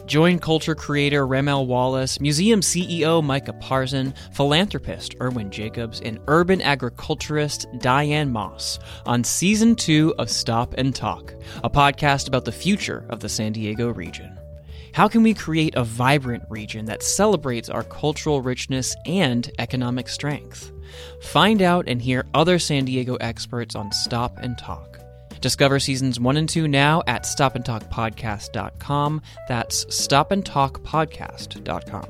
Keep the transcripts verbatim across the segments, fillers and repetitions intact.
Join culture creator Ramel Wallace, museum C E O Micah Parson, philanthropist Erwin Jacobs, and urban agriculturist Diane Moss on Season two of Stop and Talk, a podcast about the future of the San Diego region. How can we create a vibrant region that celebrates our cultural richness and economic strength? Find out and hear other San Diego experts on Stop and Talk. Discover seasons one and two now at stop and talk podcast dot com. That's stop and talk podcast dot com.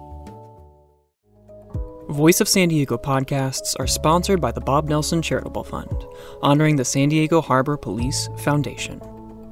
Voice of San Diego podcasts are sponsored by the Bob Nelson Charitable Fund, honoring the San Diego Harbor Police Foundation.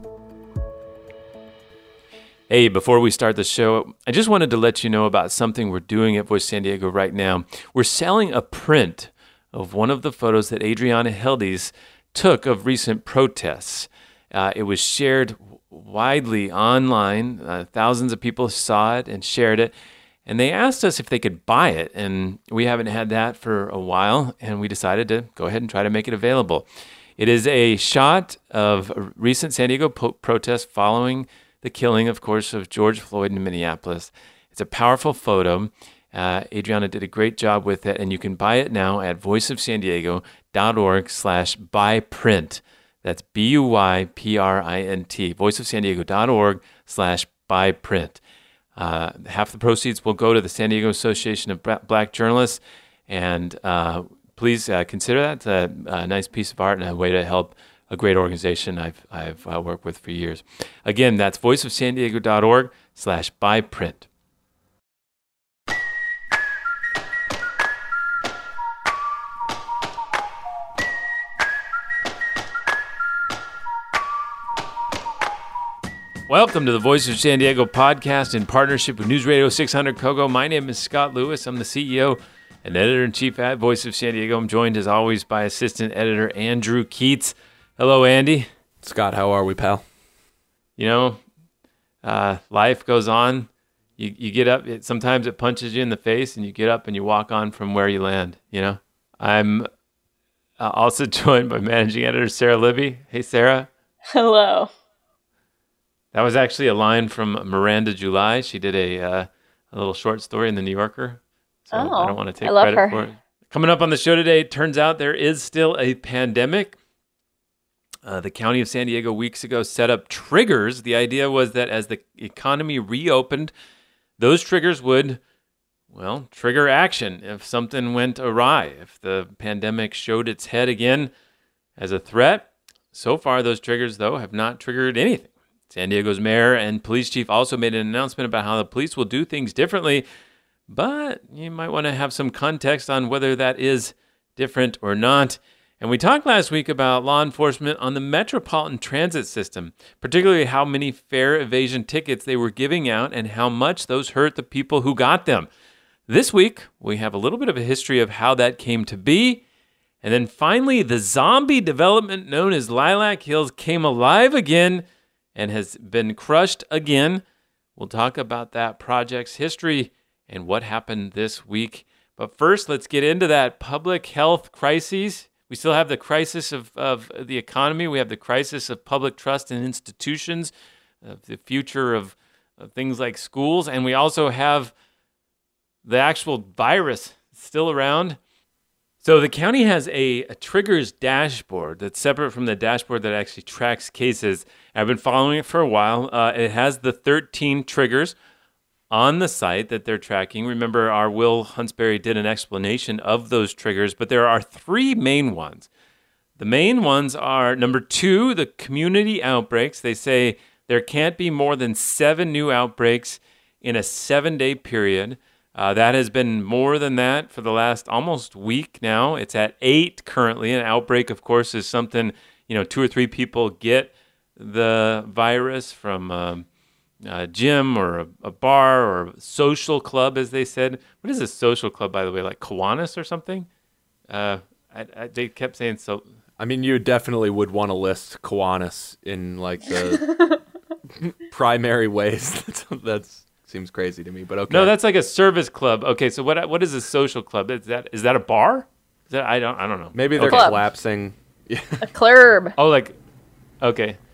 Hey, before we start the show, I just wanted to let you know about something we're doing at Voice San Diego right now. We're selling a print of one of the photos that Adriana Heldes took of recent protests. Uh, it was shared widely online. Uh, thousands of people saw it and shared it. And they asked us if they could buy it. And we haven't had that for a while. And we decided to go ahead and try to make it available. It is a shot of a recent San Diego po- protests following the killing, of course, of George Floyd in Minneapolis. It's a powerful photo. Uh, Adriana did a great job with it, and you can buy it now at voice of san diego dot org slash buy print. That's B U Y P R I N T, voice of san diego dot org slash buy print. Uh, half the proceeds will go to the San Diego Association of Black Journalists, and uh, please uh, consider that. It's a, a nice piece of art and a way to help a great organization I've I've uh, worked with for years. Again, that's voice of san diego dot org slash buy print. Welcome to the Voice of San Diego podcast in partnership with News Radio six hundred Kogo. My name is Scott Lewis. I'm the C E O and editor-in-chief at Voice of San Diego. I'm joined, as always, by assistant editor Andrew Keats. Hello, Andy. Scott, how are we, pal? You know, uh, life goes on. You you get up. It, sometimes it punches you in the face, and you get up and you walk on from where you land, you know? I'm uh, also joined by managing editor Sarah Libby. Hey, Sarah. Hello. That was actually a line from Miranda July. She did a uh, a little short story in The New Yorker. So oh, I don't want to take I love credit her. for it. Coming up on the show today, it turns out there is still a pandemic. Uh, the County of San Diego weeks ago set up triggers. The idea was that as the economy reopened, those triggers would, well, trigger action if something went awry, if the pandemic showed its head again as a threat. So far, those triggers, though, have not triggered anything. San Diego's mayor and police chief also made an announcement about how the police will do things differently, but you might want to have some context on whether that is different or not. And we talked last week about law enforcement on the Metropolitan Transit System, particularly how many fare evasion tickets they were giving out and how much those hurt the people who got them. This week, we have a little bit of a history of how that came to be. And then finally, the zombie development known as Lilac Hills came alive again and has been crushed again. We'll talk about that project's history and what happened this week. But first, let's get into that public health crises. We still have the crisis of, of the economy. We have the crisis of public trust in institutions, of the future of, of things like schools. And we also have the actual virus still around. So the county has a, a triggers dashboard that's separate from the dashboard that actually tracks cases. I've been following it for a while. Uh, it has the thirteen triggers on the site that they're tracking. Remember, our Will Huntsberry did an explanation of those triggers, but there are three main ones. The main ones are, number two, the community outbreaks. They say there can't be more than seven new outbreaks in a seven-day period. Uh, that has been more than that for the last almost week now. It's at eight currently. An outbreak, of course, is something, you know, two or three people get the virus from um, a gym or a, a bar or a social club, as they said. What is a social club, by the way? Like Kiwanis or something? Uh, I, I, they kept saying so. I mean, you definitely would want to list Kiwanis in like the primary ways. That's, that's seems crazy to me, but okay. No, that's like a service club. Okay, so what what is a social club? Is that is that a bar? Is that I don't I don't know. Maybe they're Club. collapsing. A club. Oh, like okay.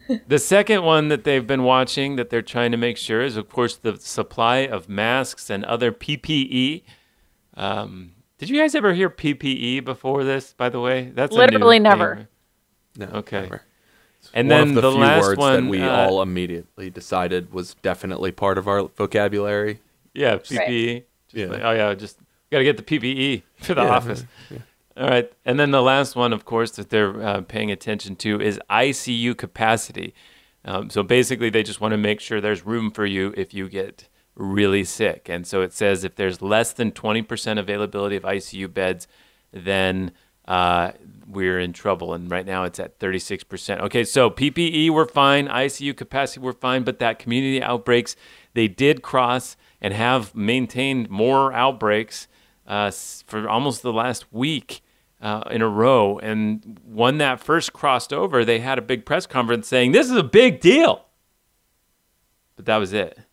The second one that they've been watching that they're trying to make sure is, of course, the supply of masks and other P P E. Um, did you guys ever hear P P E before this, by the way? That's Literally a new never. thing. No, Okay. never. And one then of the, the few last words one, that we uh, all immediately decided was definitely part of our vocabulary. Yeah, P P E. Right. Just Yeah. like, oh, yeah, just got to get the P P E for the Yeah. office. All right. And then the last one, of course, that they're uh, paying attention to is I C U capacity. Um, so basically, they just want to make sure there's room for you if you get really sick. And so it says if there's less than twenty percent availability of I C U beds, then uh, we're in trouble. And right now it's at thirty-six percent. Okay, so P P E, we're fine. I C U capacity, we're fine. But that community outbreaks, they did cross and have maintained more outbreaks uh, for almost the last week. Uh, in a row, and when that first crossed over, they had a big press conference saying, this is a big deal. But that was it.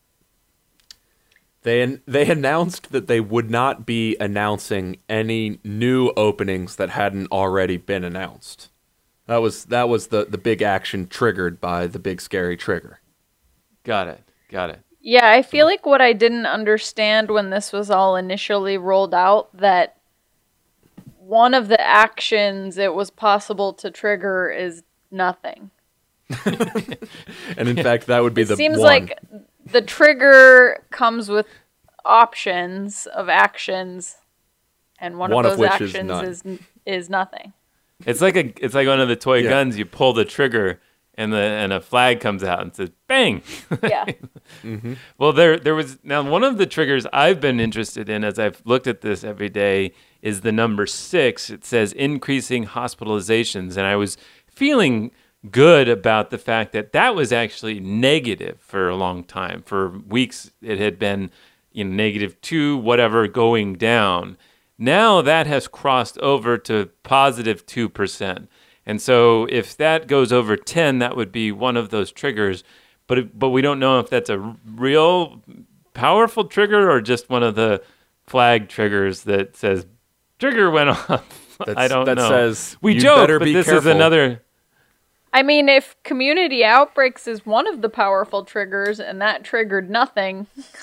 They they announced that they would not be announcing any new openings that hadn't already been announced. That was that was the, the big action triggered by the big scary trigger. Got it. Got it. Yeah, I feel like what I didn't understand when this was all initially rolled out, that one of the actions it was possible to trigger is nothing. And in fact, that would be It the seems one. like the trigger comes with options of actions, and one, One of of those which is actions none. is is nothing. It's like a it's like one of the toy Yeah. guns. You pull the trigger, and the and a flag comes out and says "bang." Yeah. Well, there there was now one of the triggers I've been interested in as I've looked at this every day is the number six. It says increasing hospitalizations, and I was feeling good about the fact that that was actually negative for a long time. For weeks, it had been, you know, negative two, whatever, going down. Now that has crossed over to positive two percent. And so if that goes over ten, that would be one of those triggers. But it, but we don't know if that's a real powerful trigger or just one of the flag triggers that says trigger went off. I That's- don't that know. says, we "You joke, better but be this is careful." another. I mean, if community outbreaks is one of the powerful triggers and that triggered nothing,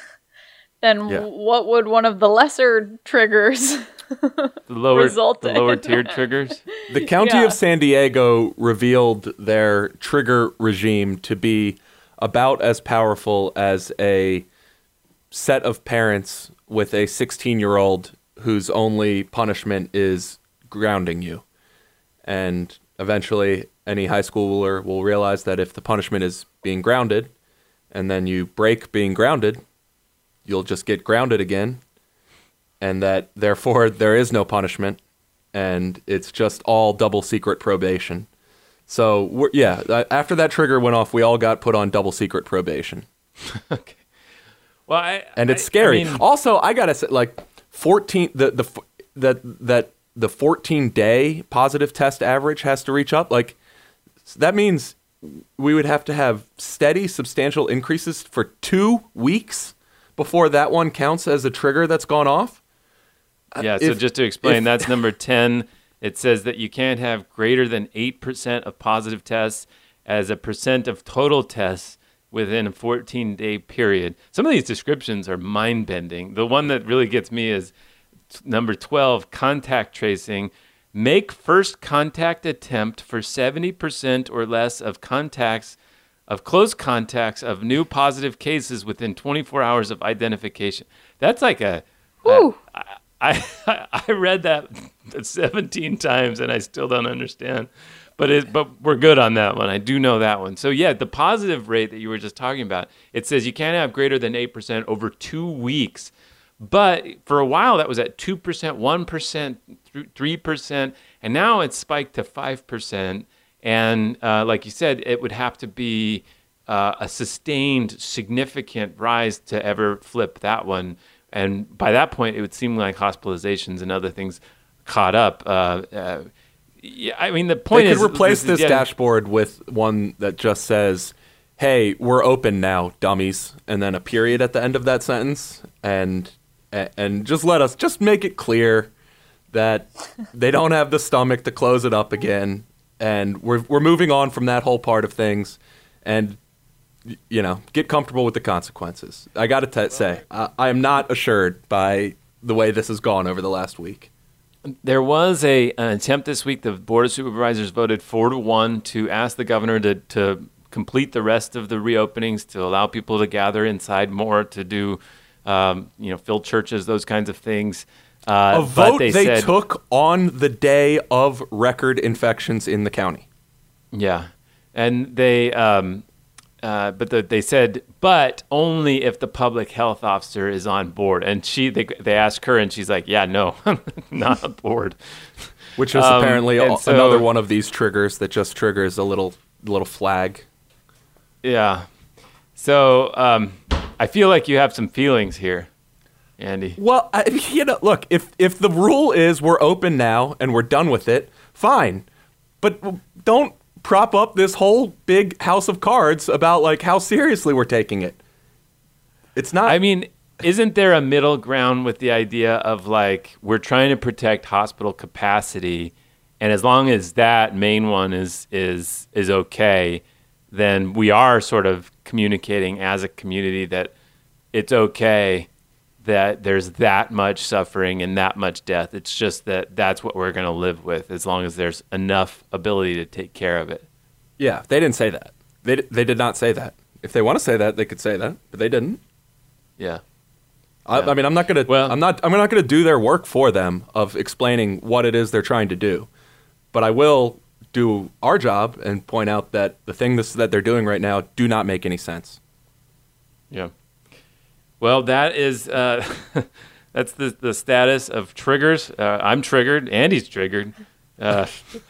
then Yeah. what would one of the lesser triggers The lower, result the in? lower tiered triggers. The County Yeah. of San Diego revealed their trigger regime to be about as powerful as a set of parents with a sixteen-year-old whose only punishment is grounding you. And eventually, any high schooler will realize that if the punishment is being grounded, and then you break being grounded, you'll just get grounded again, and that therefore there is no punishment, and it's just all double secret probation. So, we're, yeah, uh, after that trigger went off, we all got put on double secret probation. Okay. Well, I, And it's I- scary. I mean, Also, I gotta say, like fourteen, the the f- that that the fourteen day positive test average has to reach up. Like that means we would have to have steady, substantial increases for two weeks before that one counts as a trigger that's gone off. yeah. So if- just to explain, if- that's number ten. It says that you can't have greater than eight percent of positive tests as a percent of total tests within a fourteen-day period. Some of these descriptions are mind-bending. The one that really gets me is t- number twelve, contact tracing. Make first contact attempt for seventy percent or less of contacts, of close contacts of new positive cases within twenty-four hours of identification. That's like a... Whew. I, I, I read that seventeen times and I still don't understand. But it, but we're good on that one. I do know that one. So yeah, the positive rate that you were just talking about, it says you can't have greater than eight percent over two weeks. But for a while that was at two percent, one percent, three percent, and now it's spiked to five percent. And uh, like you said, it would have to be uh, a sustained, significant rise to ever flip that one. And by that point, it would seem like hospitalizations and other things caught up. Uh, uh, Yeah, I mean the point They is could replace this yeah, dashboard with one that just says, "Hey, we're open now, dummies," and then a period at the end of that sentence, and and just let us just make it clear that they don't have the stomach to close it up again, and we're we're moving on from that whole part of things, and you know, get comfortable with the consequences. I got to say, uh, I am not assured by the way this has gone over the last week. There was a an attempt this week. The Board of Supervisors voted four to one to ask the governor to, to complete the rest of the reopenings, to allow people to gather inside more, to do, um, you know, fill churches, those kinds of things. Uh, a vote they, they said, took on the day of record infections in the county. Yeah, and they, um, uh, but the, they said, but only if the public health officer is on board. And she, they, they asked her, and she's like, yeah, no, not on board. Which is um, apparently a, so, another one of these triggers that just triggers a little little flag. Yeah. So um, I feel like you have some feelings here, Andy. Well, I, you know, look, if if the rule is we're open now and we're done with it, fine. But don't prop up this whole big house of cards about like how seriously we're taking it. It's not. I mean, isn't there a middle ground with the idea of like we're trying to protect hospital capacity, and as long as that main one is is is okay, then we are sort of communicating as a community that it's okay that there's that much suffering and that much death. It's just that that's what we're going to live with as long as there's enough ability to take care of it. Yeah, they didn't say that. They they did not say that. If they want to say that, they could say that, but they didn't. Yeah. I, yeah. I mean, I'm not gonna. Well, I'm not. I'm not gonna do their work for them of explaining what it is they're trying to do, but I will do our job and point out that the things that they're doing right now do not make any sense. Yeah. Well, that is uh, that's the the status of triggers. Uh, I'm triggered. Andy's triggered uh,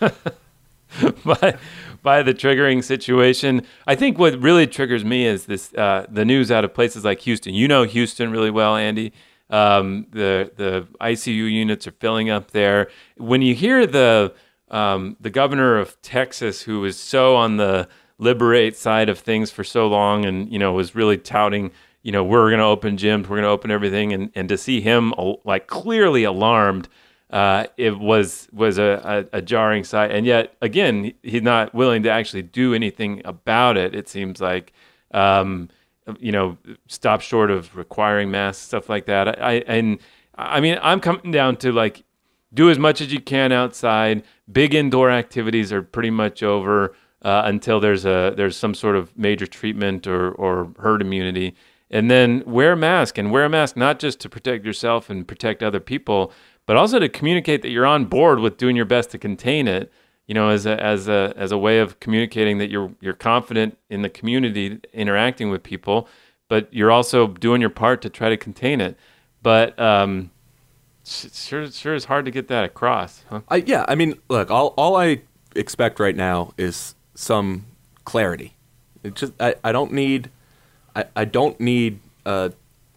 by by the triggering situation. I think what really triggers me is this uh, the news out of places like Houston. You know Houston really well, Andy. Um, the the I C U units are filling up there. When you hear the um, the governor of Texas, who was so on the liberate side of things for so long, and you know was really touting, you know, we're going to open gyms, we're going to open everything, and, and to see him like clearly alarmed, uh, it was was a, a, a jarring sight. And yet, again, he's not willing to actually do anything about it. It seems like, um, you know, stop short of requiring masks, stuff like that. I, I and I mean, I'm coming down to like, do as much as you can outside. Big indoor activities are pretty much over uh, until there's a there's some sort of major treatment or or herd immunity. And then wear a mask, and wear a mask not just to protect yourself and protect other people, but also to communicate that you're on board with doing your best to contain it. You know, as a as a as a way of communicating that you're you're confident in the community interacting with people, but you're also doing your part to try to contain it. But um, sure sure is hard to get that across, huh? I, yeah, I mean, look, all all I expect right now is some clarity. It just I, I don't need. I, I don't need uh,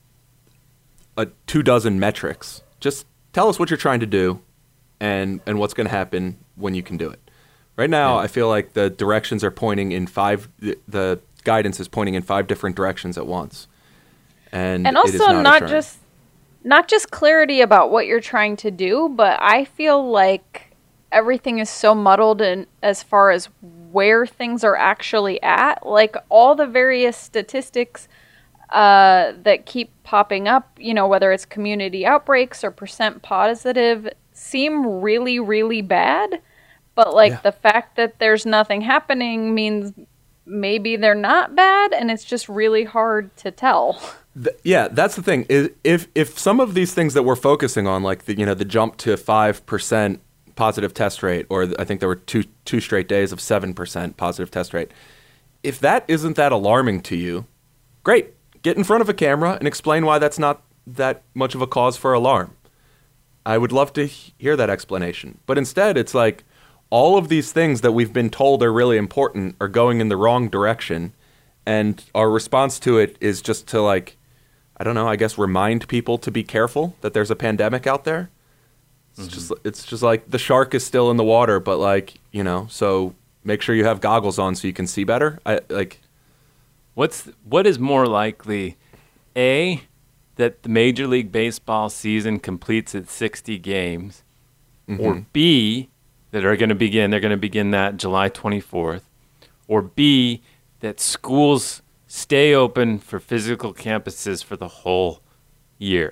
a two dozen metrics. Just tell us what you're trying to do and, and what's going to happen when you can do it. Right now, yeah. I feel like the directions are pointing in five, the, the guidance is pointing in five different directions at once. And, and also it is not, not just not just clarity about what you're trying to do, but I feel like everything is so muddled in as far as where things are actually at. Like all the various statistics uh, that keep popping up, you know, whether it's community outbreaks or percent positive, seem really, really bad. But like yeah. the fact that there's nothing happening means maybe they're not bad, and it's just really hard to tell. The, yeah, that's the thing. Is if if some of these things that we're focusing on, like the you know the jump to five percent positive test rate, or I think there were two two straight days of seven percent positive test rate. If that isn't that alarming to you, great. Get in front of a camera and explain why that's not that much of a cause for alarm. I would love to hear that explanation. But instead, it's like all of these things that we've been told are really important are going in the wrong direction, and our response to it is just to like, I don't know, I guess remind people to be careful that there's a pandemic out there. It's mm-hmm. just it's just like the shark is still in the water, but like, you know, so make sure you have goggles on so you can see better. I like what's what is more likely, A, that the Major League Baseball season completes at sixty games, mm-hmm. or B, that are going to begin they're going to begin that July twenty-fourth, or B, that schools stay open for physical campuses for the whole year?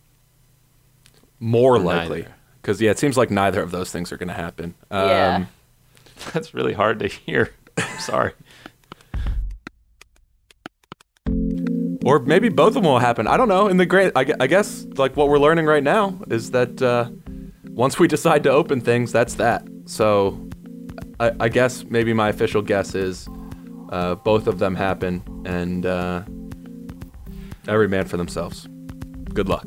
More Or likely. neither? Because, yeah, it seems like neither of those things are going to happen. Yeah. Um, That's really hard to hear. I'm sorry. Or maybe both of them will happen. I don't know. In the great, I, gu- I guess, like what we're learning right now is that uh, once we decide to open things, that's that. So I, I guess maybe my official guess is uh, both of them happen, and uh, every man for themselves. Good luck.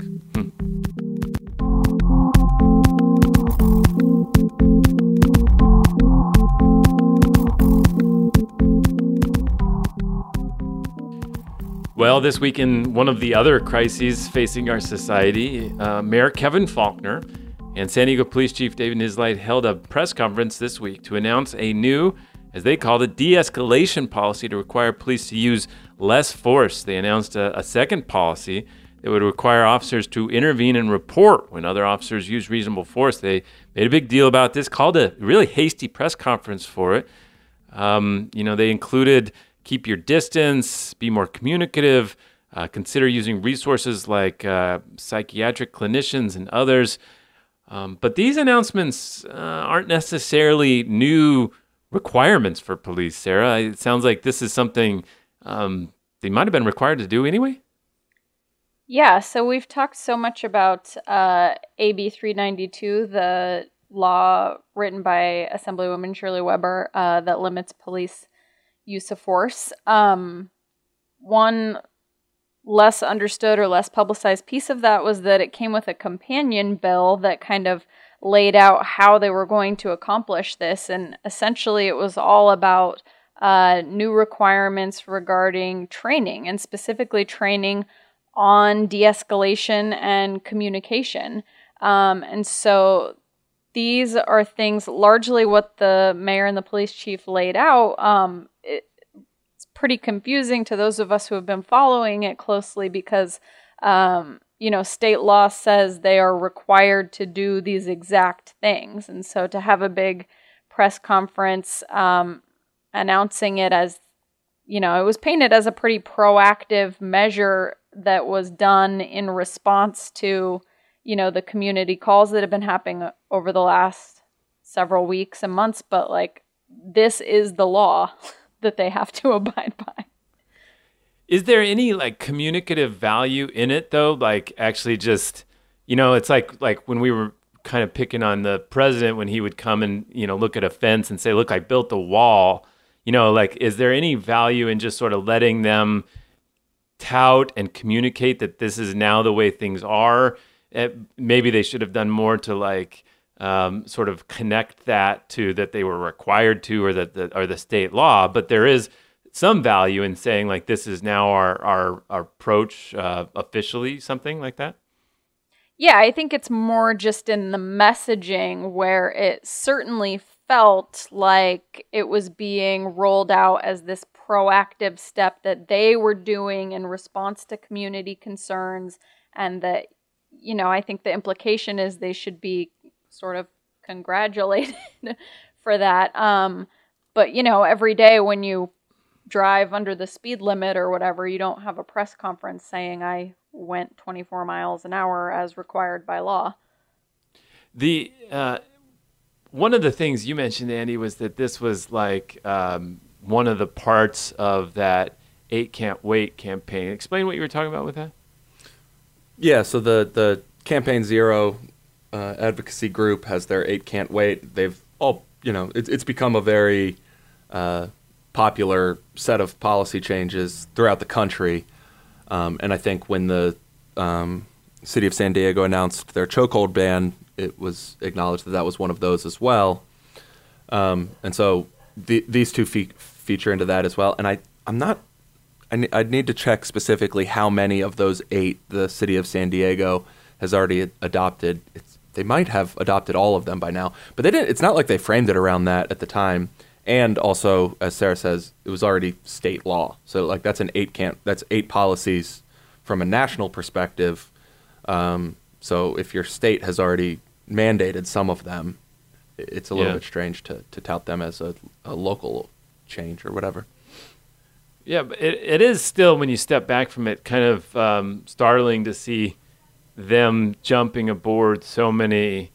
Well, this week in one of the other crises facing our society, uh, Mayor Kevin Faulconer and San Diego Police Chief David Nislight held a press conference this week to announce a new, as they called it, de-escalation policy to require police to use less force. They announced a, a second policy that would require officers to intervene and report when other officers use reasonable force. They made a big deal about this, called a really hasty press conference for it. Um, you know, they included keep your distance, be more communicative, uh, consider using resources like uh, psychiatric clinicians and others. Um, but these announcements uh, aren't necessarily new requirements for police, Sarah. It sounds like this is something um, they might have been required to do anyway. Yeah, so we've talked so much about uh, A B three ninety-two, the law written by Assemblywoman Shirley Weber uh, that limits police use of force. Um, one less understood or less publicized piece of that was that it came with a companion bill that kind of laid out how they were going to accomplish this. And essentially it was all about uh, new requirements regarding training, and specifically training on de-escalation and communication. Um, and so these are things, largely what the mayor and the police chief laid out. Um, it, it's pretty confusing to those of us who have been following it closely because, um, you know, state law says they are required to do these exact things. And so to have a big press conference um, announcing it as, you know, it was painted as a pretty proactive measure that was done in response to, you know, the community calls that have been happening over the last several weeks and months, but like this is the law that they have to abide by. Is there any like communicative value in it though? Like actually just, you know, it's like like when we were kind of picking on the president when he would come and, you know, look at a fence and say, look, I built a wall. You know, like, is there any value in just sort of letting them tout and communicate that this is now the way things are? It, maybe they should have done more to like um, sort of connect that to that they were required to, or that the, or the state law. But there is some value in saying like this is now our our, our approach uh, officially, something like that. Yeah, I think it's more just in the messaging where it certainly felt like it was being rolled out as this proactive step that they were doing in response to community concerns, and that, you know, I think the implication is they should be sort of congratulated for that. Um, but, you know, every day when you drive under the speed limit or whatever, you don't have a press conference saying I went twenty-four miles an hour as required by law. The uh, one of the things you mentioned, Andy, was that this was like um, one of the parts of that Eight Can't Wait campaign. Explain what you were talking about with that. Yeah, so the, the Campaign Zero uh, advocacy group has their Eight Can't Wait. They've all, you know, it, it's become a very uh, popular set of policy changes throughout the country. Um, and I think when the um, city of San Diego announced their chokehold ban, it was acknowledged that that was one of those as well. Um, and so the, these two fe- feature into that as well. And I, I'm not, I ne- I'd need to check specifically how many of those eight the city of San Diego has already ad- adopted. It's, they might have adopted all of them by now, but they didn't. It's not like they framed it around that at the time. And also, as Sarah says, it was already state law. So like that's an eight can't, that's eight policies from a national perspective. Um, so if your state has already mandated some of them, it's a little Yeah. bit strange to, to tout them as a, a local change or whatever. Yeah, but it, it is still, when you step back from it, kind of um, startling to see them jumping aboard so many.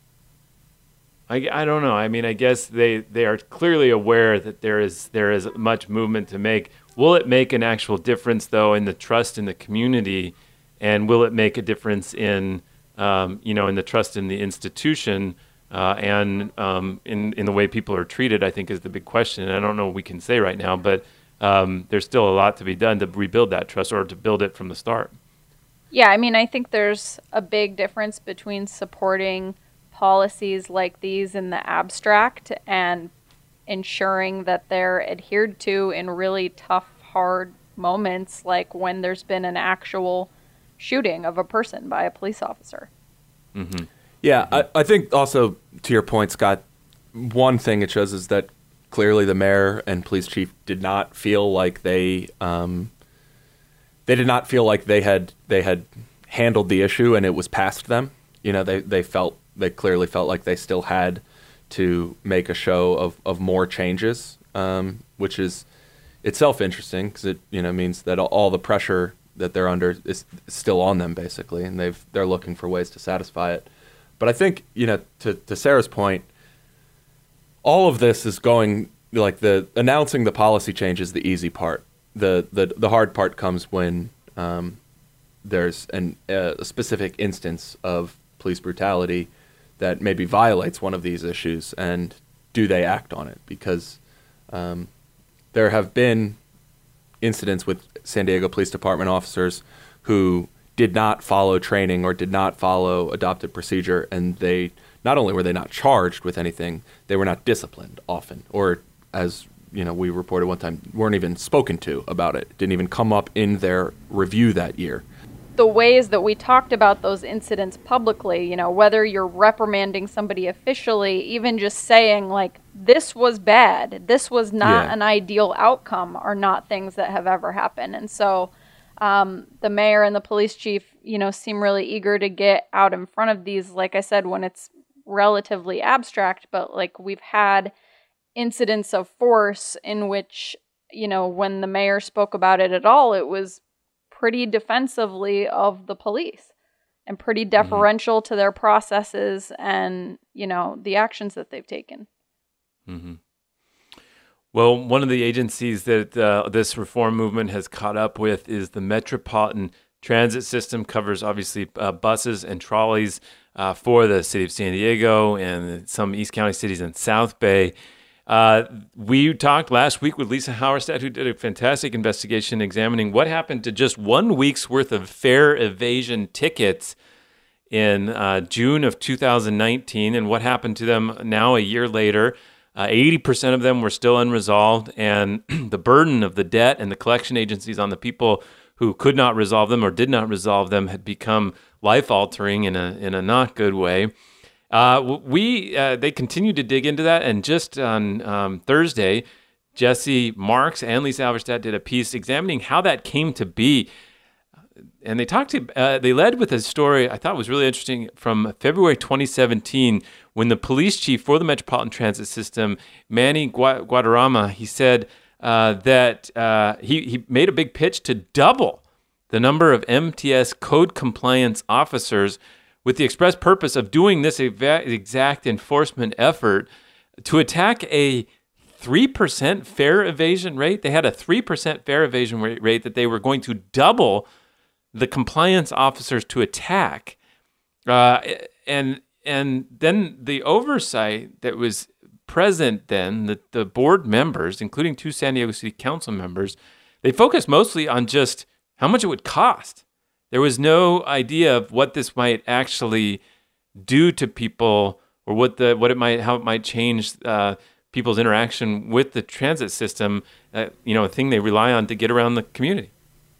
I, I don't know. I mean, I guess they, they are clearly aware that there is there is much movement to make. Will it make an actual difference, though, in the trust in the community, and will it make a difference in um, you know in the trust in the institution uh, and um, in in the way people are treated? I think is the big question. And I don't know what we can say right now, but um, there's still a lot to be done to rebuild that trust or to build it from the start. Yeah, I mean, I think there's a big difference between supporting policies like these in the abstract and ensuring that they're adhered to in really tough, hard moments, like when there's been an actual shooting of a person by a police officer. Mm-hmm. Yeah, I, I think also, to your point, Scott, one thing it shows is that clearly the mayor and police chief did not feel like they um, they did not feel like they had they had handled the issue and it was past them. You know, they, they felt they clearly felt like they still had to make a show of, of more changes, um, which is itself interesting because it you know means that all the pressure that they're under is still on them basically, and they've they're looking for ways to satisfy it. But I think you know to to Sarah's point, all of this is going like the announcing the policy change is the easy part. The the the hard part comes when um, there's an, uh, a specific instance of police brutality that maybe violates one of these issues, and do they act on it? Because um, there have been incidents with San Diego Police Department officers who did not follow training or did not follow adopted procedure, and they not only were they not charged with anything, they were not disciplined often, or as you know, we reported one time, weren't even spoken to about it. It didn't even come up in their review that year. The ways that we talked about those incidents publicly, you know, whether you're reprimanding somebody officially, even just saying like, this was bad, this was not Yeah. an ideal outcome, are not things that have ever happened. And so um, the mayor and the police chief, you know, seem really eager to get out in front of these, like I said, when it's relatively abstract, but like we've had incidents of force in which, you know, when the mayor spoke about it at all, it was pretty defensively of the police and pretty deferential mm-hmm. to their processes and, you know, the actions that they've taken. Mm-hmm. Well, one of the agencies that uh, this reform movement has caught up with is the Metropolitan Transit System. Covers obviously uh, buses and trolleys uh, for the city of San Diego and some East County cities in South Bay. Uh, we talked last week with Lisa Hauerstadt, who did a fantastic investigation examining what happened to just one week's worth of fare evasion tickets in uh, June of two thousand nineteen, and what happened to them now a year later. Uh, eighty percent of them were still unresolved, and the burden of the debt and the collection agencies on the people who could not resolve them or did not resolve them had become life-altering in a in a not good way. Uh, we uh, they continue to dig into that, and just on um, Thursday, Jesse Marks and Lisa Halverstadt did a piece examining how that came to be, and they talked to uh, they led with a story I thought was really interesting from February twenty seventeen when the police chief for the Metropolitan Transit System, Manny Guadarrama, he said uh, that uh, he he made a big pitch to double the number of M T S code compliance officers, with the express purpose of doing this exact enforcement effort to attack a three percent fare evasion rate. They had a three percent fare evasion rate that they were going to double the compliance officers to attack. Uh, and and then the oversight that was present then, the, the board members, including two San Diego City Council members, they focused mostly on just how much it would cost. There was no idea of what this might actually do to people, or what the what it might how it might change uh, people's interaction with the transit system. Uh, you know, a thing they rely on to get around the community.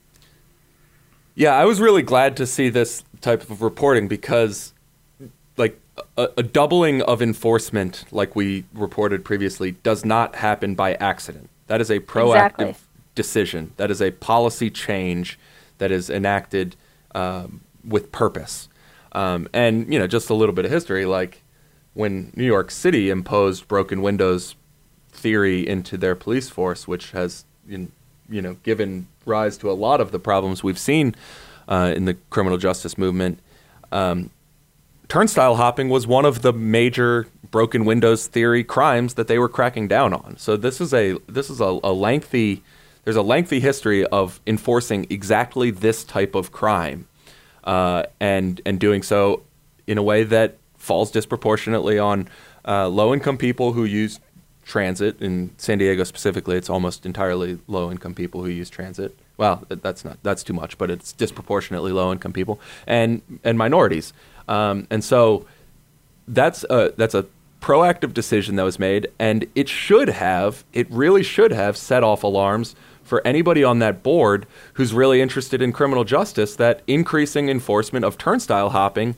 Yeah, I was really glad to see this type of reporting because, like, a, a doubling of enforcement, like we reported previously, does not happen by accident. That is a proactive Exactly. decision. That is a policy change that is enacted um, with purpose. Um, and, you know, just a little bit of history, like when New York City imposed broken windows theory into their police force, which has, you know, you know, given rise to a lot of the problems we've seen uh, in the criminal justice movement. Um, turnstile hopping was one of the major broken windows theory crimes that they were cracking down on. So this is a this is a, a lengthy there's a lengthy history of enforcing exactly this type of crime, uh, and and doing so in a way that falls disproportionately on uh, low income people who use transit. In San Diego specifically, it's almost entirely low income people who use transit. Well, that's not that's too much, but it's disproportionately low income people and and minorities. Um, and so that's a that's a proactive decision that was made, and it should have, it really should have set off alarms for anybody on that board who's really interested in criminal justice, that increasing enforcement of turnstile hopping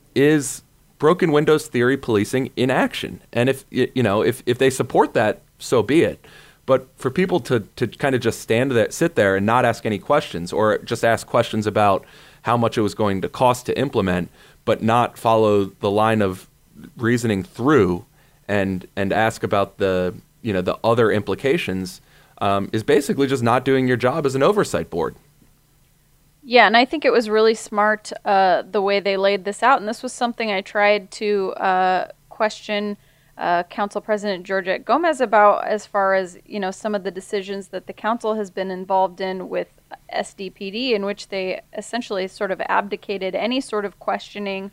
is broken windows theory policing in action. And if, you know, if, if they support that, so be it. But for people to, to kind of just stand there, sit there and not ask any questions, or just ask questions about how much it was going to cost to implement, but not follow the line of reasoning through and and ask about the, you know, the other implications, um, is basically just not doing your job as an oversight board. Yeah, and I think it was really smart uh, the way they laid this out. And this was something I tried to uh, question uh, Council President Georgette Gomez about, as far as, you know, some of the decisions that the council has been involved in with S D P D, in which they essentially sort of abdicated any sort of questioning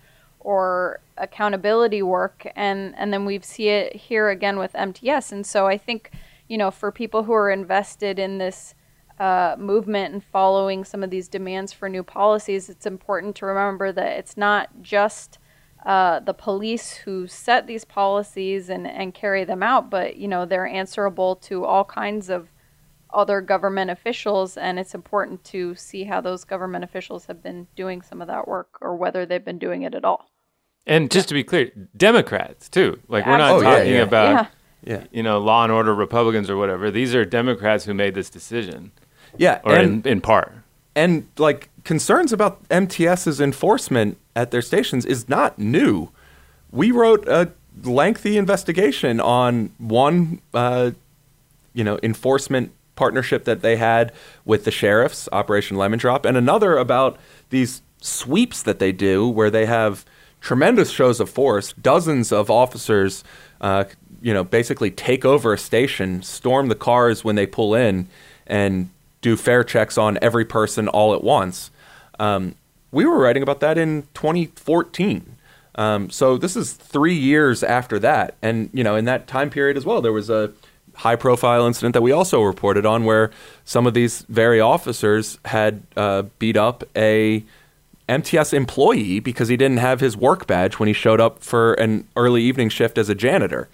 or accountability work. And, and then we see it here again with M T S. And so I think, you know, for people who are invested in this uh, movement and following some of these demands for new policies, it's important to remember that it's not just uh, the police who set these policies and, and carry them out, but, you know, they're answerable to all kinds of other government officials, and it's important to see how those government officials have been doing some of that work, or whether they've been doing it at all. And just to be clear, Democrats too. Like, we're not Absolutely. talking Oh, yeah, yeah. about, Yeah. you know, law and order Republicans or whatever. These are Democrats who made this decision. Yeah, Or and, in, in part. and like concerns about MTS's enforcement at their stations is not new. We wrote a lengthy investigation on one, uh, you know, enforcement partnership that they had with the sheriffs, Operation Lemon Drop, and another about these sweeps that they do where they have tremendous shows of force, dozens of officers, uh, you know, basically take over a station, storm the cars when they pull in, and do fare checks on every person all at once. Um, we were writing about that in twenty fourteen. Um, so this is three years after that. And, you know, in that time period as well, there was a high-profile incident that we also reported on where some of these very officers had uh, beat up a M T S employee because he didn't have his work badge when he showed up for an early evening shift as a janitor.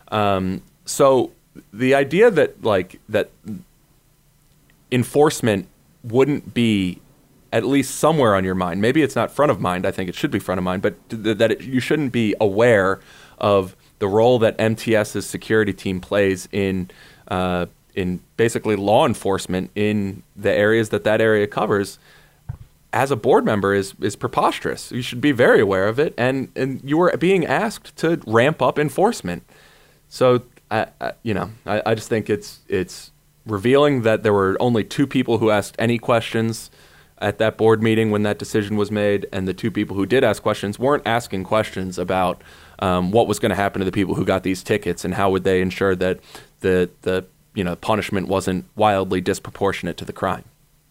Um, so the idea that like that enforcement wouldn't be at least somewhere on your mind, maybe it's not front of mind, I think it should be front of mind, but th- that it, you shouldn't be aware of the role that MTS's security team plays in uh, in basically law enforcement in the areas that that area covers, as a board member is is preposterous. You should be very aware of it, and, and you were being asked to ramp up enforcement. So, I, I, you know, I, I just think it's it's revealing that there were only two people who asked any questions at that board meeting when that decision was made, and the two people who did ask questions weren't asking questions about um, what was going to happen to the people who got these tickets and how would they ensure that the the you know punishment wasn't wildly disproportionate to the crime.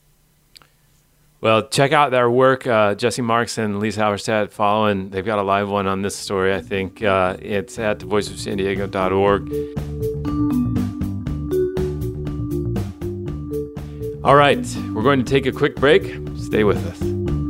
Well, check out their work, uh, Jesse Marks and Lisa Halverstadt following. They've got a live one on this story, I think. Uh, it's at the voice of san diego dot org. All right, we're going to take a quick break. Stay with us.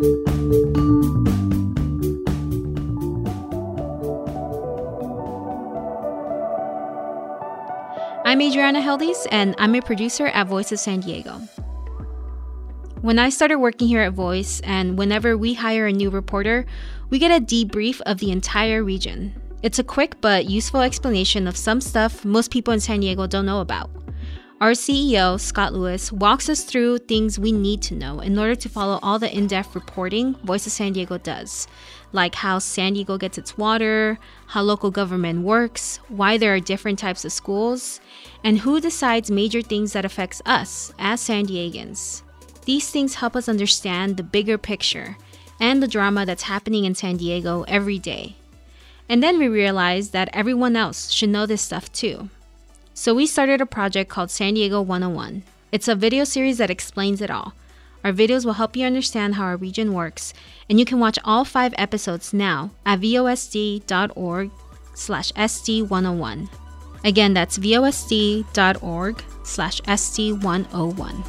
I'm Adriana Heldes, and I'm a producer at Voice of San Diego. When I started working here at Voice, and whenever we hire a new reporter, we get a debrief of the entire region. It's a quick but useful explanation of some stuff most people in San Diego don't know about. Our C E O, Scott Lewis, walks us through things we need to know in order to follow all the in-depth reporting Voice of San Diego does, like how San Diego gets its water, how local government works, why there are different types of schools, and who decides major things that affects us as San Diegans. These things help us understand the bigger picture and the drama that's happening in San Diego every day. And then we realized that everyone else should know this stuff too. So we started a project called San Diego one oh one. It's a video series that explains it all. Our videos will help you understand how our region works, and you can watch all five episodes now at vosd.org slash SD101. Again, that's vosd.org slash SD101.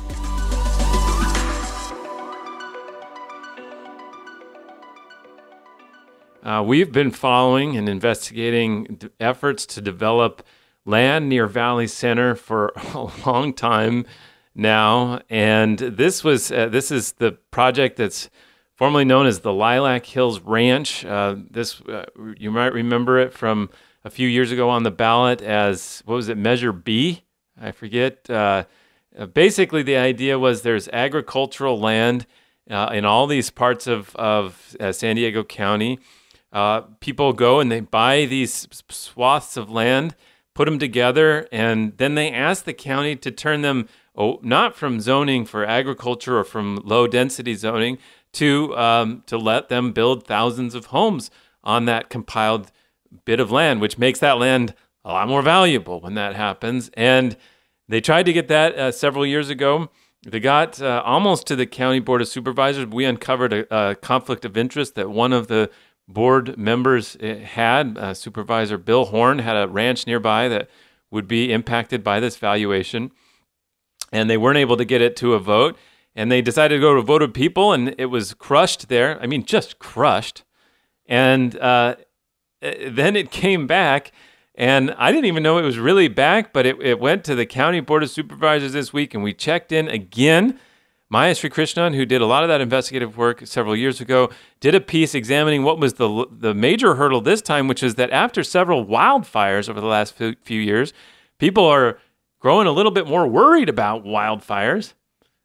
Uh, we've been following and investigating d- efforts to develop land near Valley Center for a long time now, and this was uh, this is the project that's formerly known as the Lilac Hills Ranch. Uh, this uh, you might remember it from a few years ago on the ballot as, what was it, Measure B? I forget. Uh, uh, basically, the idea was there's agricultural land uh, in all these parts of of uh, San Diego County. Uh, people go and they buy these swaths of land, put them together, and then they ask the county to turn them, oh, not from zoning for agriculture or from low-density zoning, to um, to let them build thousands of homes on that compiled bit of land, which makes that land a lot more valuable when that happens. And they tried to get that uh, several years ago. They got uh, almost to the County Board of Supervisors. We uncovered a, a conflict of interest that one of the board members had. Uh, Supervisor Bill Horn had a ranch nearby that would be impacted by this valuation, and they weren't able to get it to a vote, and they decided to go to a vote of people, and it was crushed there. I mean, just crushed. And uh, then it came back, and I didn't even know it was really back, but it, it went to the County Board of Supervisors this week, and we checked in again. Maya Sri Krishnan, who did a lot of that investigative work several years ago, did a piece examining what was the the major hurdle this time, which is that after several wildfires over the last few, few years, people are growing a little bit more worried about wildfires.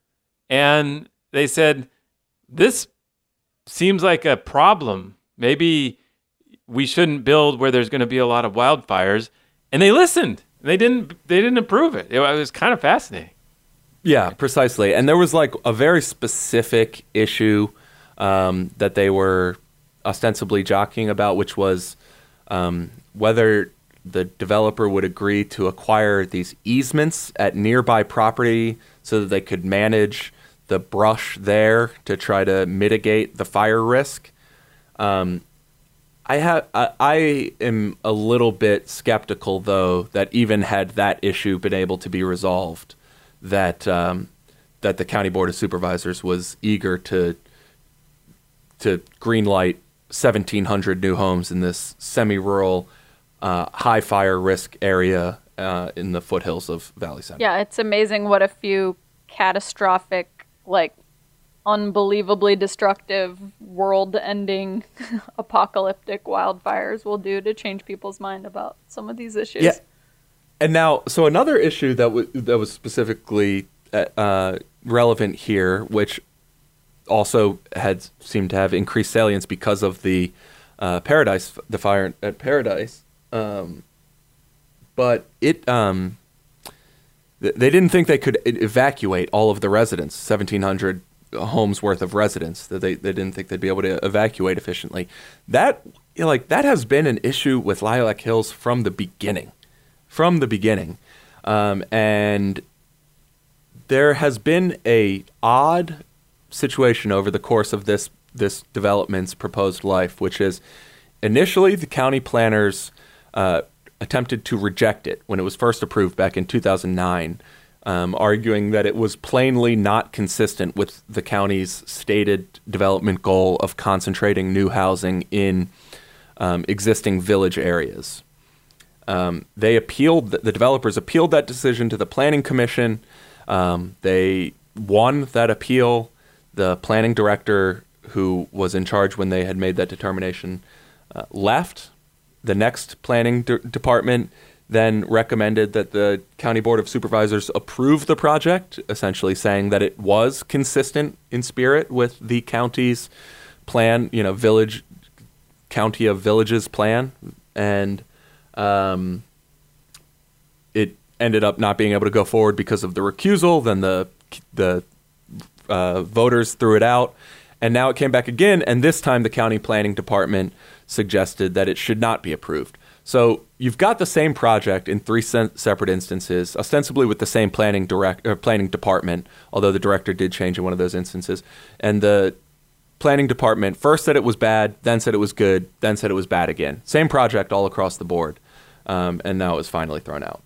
And they said, this seems like a problem. Maybe we shouldn't build where there's going to be a lot of wildfires. And they listened. They didn't, they didn't approve it. It was kind of fascinating. Yeah, precisely. And there was like a very specific issue um, that they were ostensibly jockeying about, which was um, whether the developer would agree to acquire these easements at nearby property so that they could manage the brush there to try to mitigate the fire risk. Um, I have I, I am a little bit skeptical, though, that even had that issue been able to be resolved, that um, that the County Board of Supervisors was eager to to greenlight seventeen hundred new homes in this semi-rural, uh, high fire risk area uh, in the foothills of Valley Center. Yeah, it's amazing what a few catastrophic, like, unbelievably destructive, world-ending, apocalyptic wildfires will do to change people's mind about some of these issues. Yeah. And now, so another issue that w- that was specifically uh, relevant here, which also had seemed to have increased salience because of the uh, Paradise, the fire at Paradise, um, but it um, th- they didn't think they could evacuate all of the residents, seventeen hundred homes worth of residents, that they, they didn't think they'd be able to evacuate efficiently. That you know, like that has been an issue with Lilac Hills from the beginning. From the beginning. Um, and there has been a odd situation over the course of this this development's proposed life, which is initially the county planners uh, attempted to reject it when it was first approved back in two thousand nine, um, arguing that it was plainly not consistent with the county's stated development goal of concentrating new housing in um, existing village areas. Um, they appealed, the developers appealed that decision to the Planning Commission. Um, they won that appeal. The planning director who was in charge when they had made that determination uh, left. The next planning de- department then recommended that the County Board of Supervisors approve the project, essentially saying that it was consistent in spirit with the county's plan, you know, village, County of Villages plan. And um, it ended up not being able to go forward because of the recusal. Then the the uh, voters threw it out. And now it came back again, and this time the county planning department suggested that it should not be approved. So you've got the same project in three se- separate instances, ostensibly with the same planning direct or planning department, although the director did change in one of those instances. And the planning department first said it was bad, then said it was good, then said it was bad again. Same project all across the board, um, and now it was finally thrown out.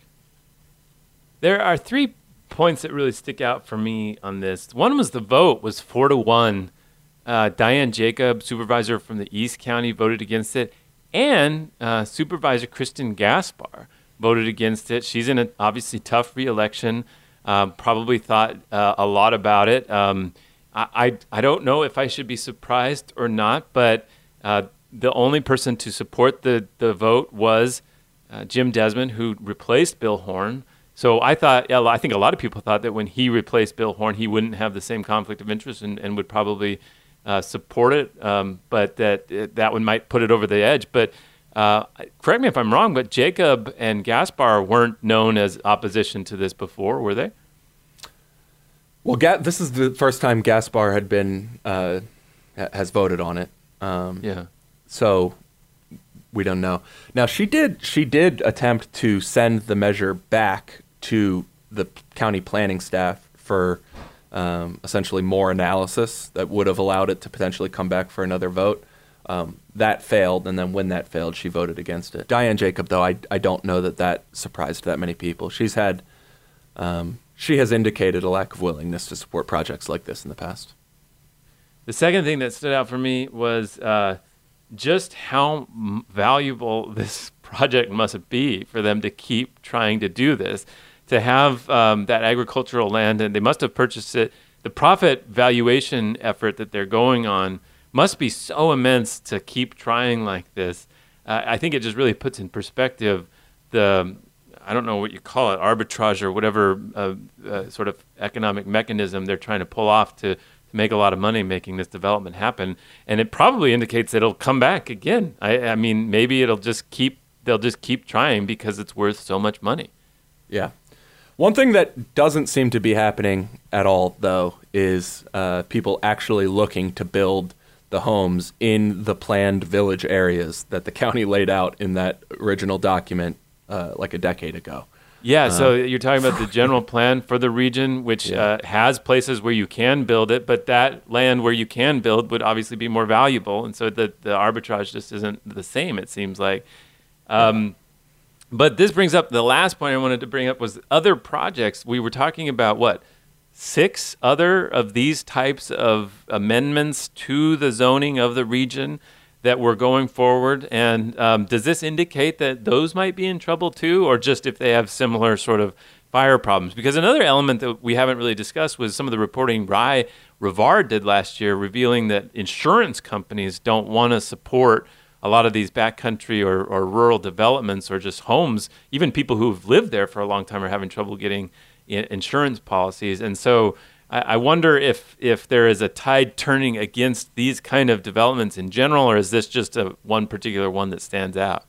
There are three points that really stick out for me on this. One was the vote was four to one. Uh, Diane Jacob, supervisor from the East County, voted against it. And uh, Supervisor Kristen Gaspar voted against it. She's in an obviously tough re-election, uh, probably thought uh, a lot about it. Um, I, I I don't know if I should be surprised or not, but uh, the only person to support the, the vote was uh, Jim Desmond, who replaced Bill Horn. So I thought, yeah, I think a lot of people thought that when he replaced Bill Horn, he wouldn't have the same conflict of interest and, and would probably Uh, support it, um, but that that one might put it over the edge. But uh, correct me if I'm wrong, but Jacob and Gaspar weren't known as opposition to this before, were they? Well, Ga- this is the first time Gaspar had been uh, ha- has voted on it. Um, yeah. So we don't know. Now she did she did attempt to send the measure back to the county planning staff for Um, essentially more analysis that would have allowed it to potentially come back for another vote. Um, that failed, and then when that failed, she voted against it. Diane Jacob, though, I, I don't know that that surprised that many people. She's had, um, she has indicated a lack of willingness to support projects like this in the past. The second thing that stood out for me was uh, just how m- valuable this project must be for them to keep trying to do this. To have um, that agricultural land, and they must have purchased it. The profit valuation effort that they're going on must be so immense to keep trying like this. Uh, I think it just really puts in perspective the, I don't know what you call it, arbitrage or whatever uh, uh, sort of economic mechanism they're trying to pull off to, to make a lot of money making this development happen. And it probably indicates that it'll come back again. I, I mean, maybe it'll just keep, they'll just keep trying because it's worth so much money. Yeah. One thing that doesn't seem to be happening at all, though, is uh, people actually looking to build the homes in the planned village areas that the county laid out in that original document uh, like a decade ago. Yeah, so Uh, you're talking about the general plan for the region, which Yeah. uh, has places where you can build it, but that land where you can build would obviously be more valuable, and so the, the arbitrage just isn't the same, it seems like. Um, But this brings up the last point I wanted to bring up was other projects. We were talking about, what, six other of these types of amendments to the zoning of the region that were going forward. And um, does this indicate that those might be in trouble too, or just if they have similar sort of fire problems? Because another element that we haven't really discussed was some of the reporting Rye Rivard did last year, revealing that insurance companies don't want to support a lot of these backcountry or, or rural developments or just homes. Even people who've lived there for a long time are having trouble getting i- insurance policies. And so I, I wonder if if there is a tide turning against these kind of developments in general, or is this just a one particular one that stands out?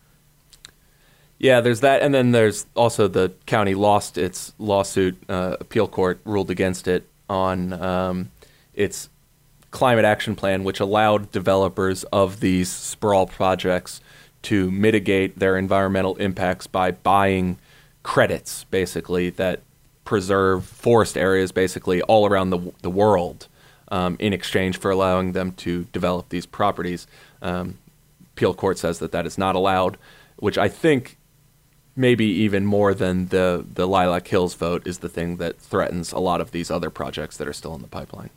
Yeah, there's that, and then there's also the county lost its lawsuit. Uh, appeal court ruled against it on um, its climate action plan, which allowed developers of these sprawl projects to mitigate their environmental impacts by buying credits, basically, that preserve forest areas basically all around the the world um, in exchange for allowing them to develop these properties. Um, appeal court says that that is not allowed, which I think maybe even more than the, the Lilac Hills vote is the thing that threatens a lot of these other projects that are still in the pipeline.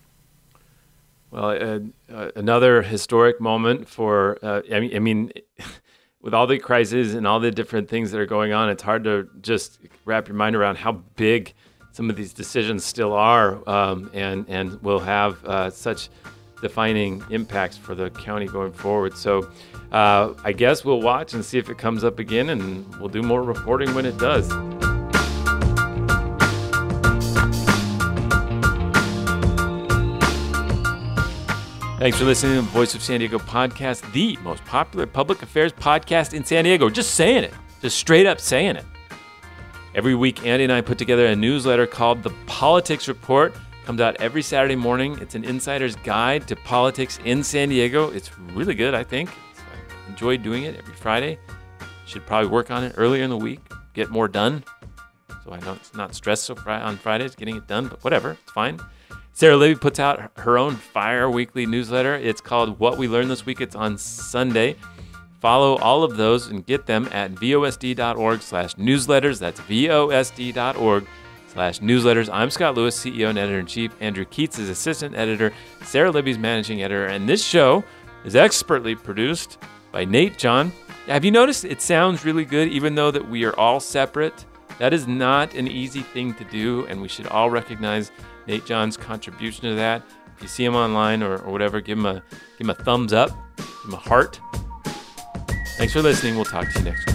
Well, uh, uh, another historic moment for, uh, I mean, I mean, with all the crises and all the different things that are going on, it's hard to just wrap your mind around how big some of these decisions still are, um, and, and will have uh, such defining impacts for the county going forward. So uh, I guess we'll watch and see if it comes up again, and we'll do more reporting when it does. Thanks for listening to the Voice of San Diego podcast, the most popular public affairs podcast in San Diego. Just saying it. Just straight up saying it. Every week, Andy and I put together a newsletter called The Politics Report. It comes out every Saturday morning. It's an insider's guide to politics in San Diego. It's really good, I think. I enjoy doing it every Friday. Should probably work on it earlier in the week, get more done. So I know it's not stressed so fri- on Fridays getting it done, but whatever, it's fine. Sarah Libby puts out her own Fire Weekly newsletter. It's called What We Learned This Week. It's on Sunday. Follow all of those and get them at vosd.org slash newsletters. That's vosd.org slash newsletters. I'm Scott Lewis, C E O and Editor-in-Chief. Andrew Keats is Assistant Editor. Sarah Libby's Managing Editor. And this show is expertly produced by Nate John. Have you noticed it sounds really good even though that we are all separate? That is not an easy thing to do, and we should all recognize Nate John's contribution to that. If you see him online or, or whatever, give him a give him a thumbs up, give him a heart. Thanks for listening. We'll talk to you next week.